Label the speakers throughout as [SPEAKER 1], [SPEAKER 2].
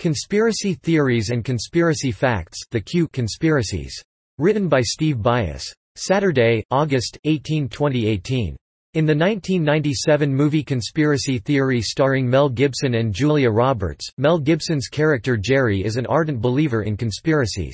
[SPEAKER 1] Conspiracy Theories and Conspiracy Facts, The Q Conspiracies. Written by Steve Bias. Saturday, August 18, 2018. In the 1997 movie Conspiracy Theory starring Mel Gibson and Julia Roberts, Mel Gibson's character Jerry is an ardent believer in conspiracies.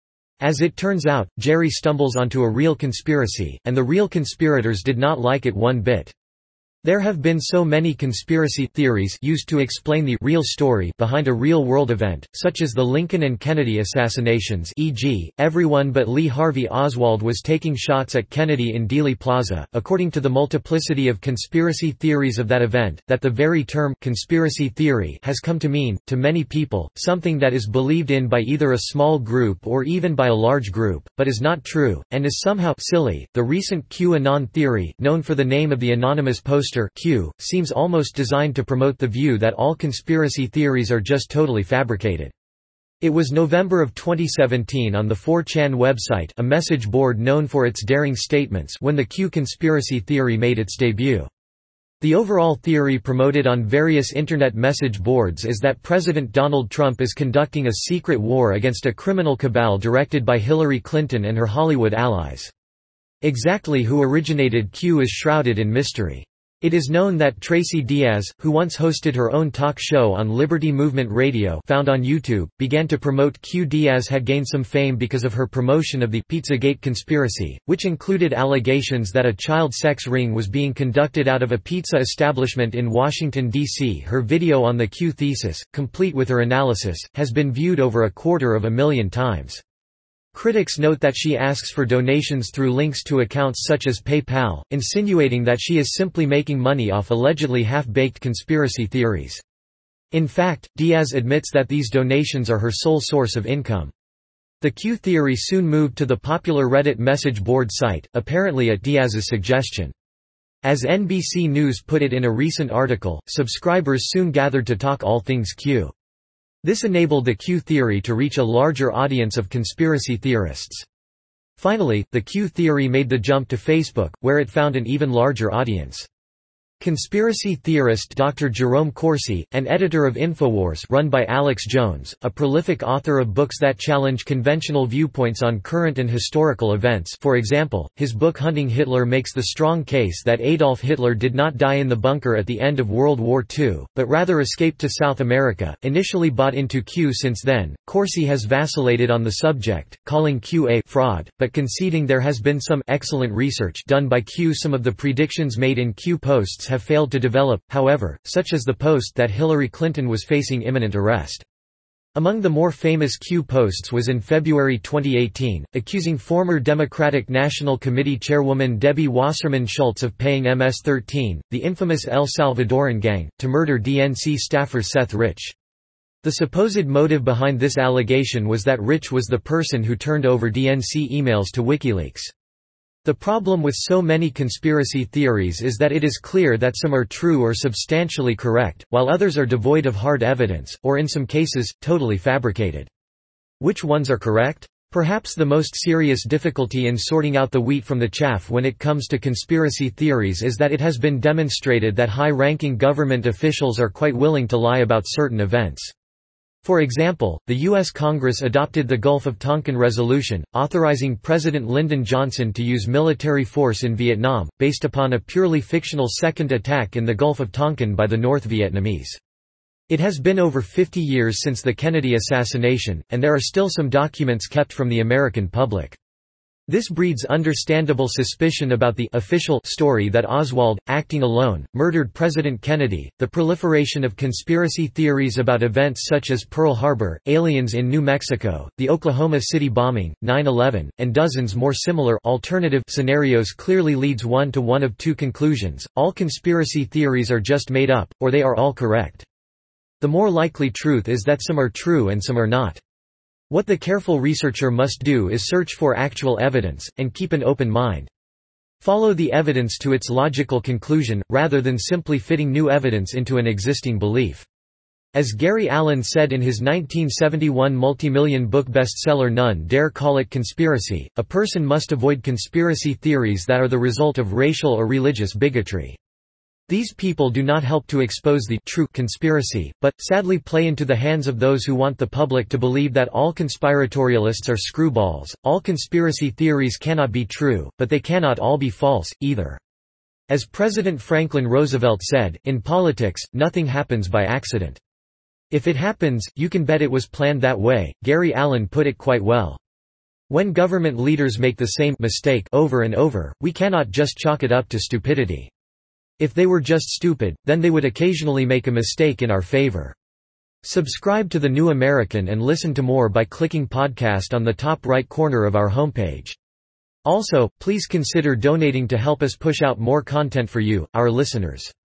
[SPEAKER 1] As it turns out, Jerry stumbles onto a real conspiracy, and the real conspirators did not like it one bit. There have been so many conspiracy theories used to explain the real story behind a real-world event, such as the Lincoln and Kennedy assassinations, e.g., everyone but Lee Harvey Oswald was taking shots at Kennedy in Dealey Plaza, according to the multiplicity of conspiracy theories of that event, that the very term conspiracy theory has come to mean, to many people, something that is believed in by either a small group or even by a large group, but is not true, and is somehow silly. The recent QAnon theory, known for the name of the anonymous poster Q, seems almost designed to promote the view that all conspiracy theories are just totally fabricated. It was November of 2017 on the 4chan website, a message board known for its daring statements, when the Q conspiracy theory made its debut. The overall theory promoted on various internet message boards is that President Donald Trump is conducting a secret war against a criminal cabal directed by Hillary Clinton and her Hollywood allies. Exactly who originated Q is shrouded in mystery. It is known that Tracy Diaz, who once hosted her own talk show on Liberty Movement Radio found on YouTube, began to promote Q. Diaz had gained some fame because of her promotion of the Pizzagate conspiracy, which included allegations that a child sex ring was being conducted out of a pizza establishment in Washington, D.C. Her video on the Q thesis, complete with her analysis, has been viewed over 250,000 times. Critics note that she asks for donations through links to accounts such as PayPal, insinuating that she is simply making money off allegedly half-baked conspiracy theories. In fact, Diaz admits that these donations are her sole source of income. The Q theory soon moved to the popular Reddit message board site, apparently at Diaz's suggestion. As NBC News put it in a recent article, subscribers soon gathered to talk all things Q. This enabled the Q theory to reach a larger audience of conspiracy theorists. Finally, the Q theory made the jump to Facebook, where it found an even larger audience. Conspiracy theorist Dr. Jerome Corsi, an editor of InfoWars run by Alex Jones, a prolific author of books that challenge conventional viewpoints on current and historical events. For example, his book Hunting Hitler makes the strong case that Adolf Hitler did not die in the bunker at the end of World War II, but rather escaped to South America. Initially bought into Q since then, Corsi has vacillated on the subject, calling Q a fraud, but conceding there has been some excellent research done by Q. Some of the predictions made in Q posts have failed to develop, however, such as the post that Hillary Clinton was facing imminent arrest. Among the more famous Q posts was in February 2018, accusing former Democratic National Committee chairwoman Debbie Wasserman Schultz of paying MS-13, the infamous El Salvadoran gang, to murder DNC staffer Seth Rich. The supposed motive behind this allegation was that Rich was the person who turned over DNC emails to WikiLeaks. The problem with so many conspiracy theories is that it is clear that some are true or substantially correct, while others are devoid of hard evidence, or in some cases, totally fabricated. Which ones are correct? Perhaps the most serious difficulty in sorting out the wheat from the chaff when it comes to conspiracy theories is that it has been demonstrated that high-ranking government officials are quite willing to lie about certain events. For example, the U.S. Congress adopted the Gulf of Tonkin Resolution, authorizing President Lyndon Johnson to use military force in Vietnam, based upon a purely fictional second attack in the Gulf of Tonkin by the North Vietnamese. It has been over 50 years since the Kennedy assassination, and there are still some documents kept from the American public. This breeds understandable suspicion about the official story that Oswald, acting alone, murdered President Kennedy. The proliferation of conspiracy theories about events such as Pearl Harbor, aliens in New Mexico, the Oklahoma City bombing, 9/11, and dozens more similar alternative scenarios clearly leads one to one of two conclusions: all conspiracy theories are just made up, or they are all correct. The more likely truth is that some are true and some are not. What the careful researcher must do is search for actual evidence, and keep an open mind. Follow the evidence to its logical conclusion, rather than simply fitting new evidence into an existing belief. As Gary Allen said in his 1971 multimillion book bestseller None Dare Call It Conspiracy, a person must avoid conspiracy theories that are the result of racial or religious bigotry. These people do not help to expose the true conspiracy, but, sadly play into the hands of those who want the public to believe that all conspiratorialists are screwballs. All conspiracy theories cannot be true, but they cannot all be false, either. As President Franklin Roosevelt said, in politics, nothing happens by accident. If it happens, you can bet it was planned that way. Gary Allen put it quite well. When government leaders make the same mistake over and over, we cannot just chalk it up to stupidity. If they were just stupid, then they would occasionally make a mistake in our favor. Subscribe to The New American and listen to more by clicking podcast on the top right corner of our homepage. Also, please consider donating to help us push out more content for you, our listeners.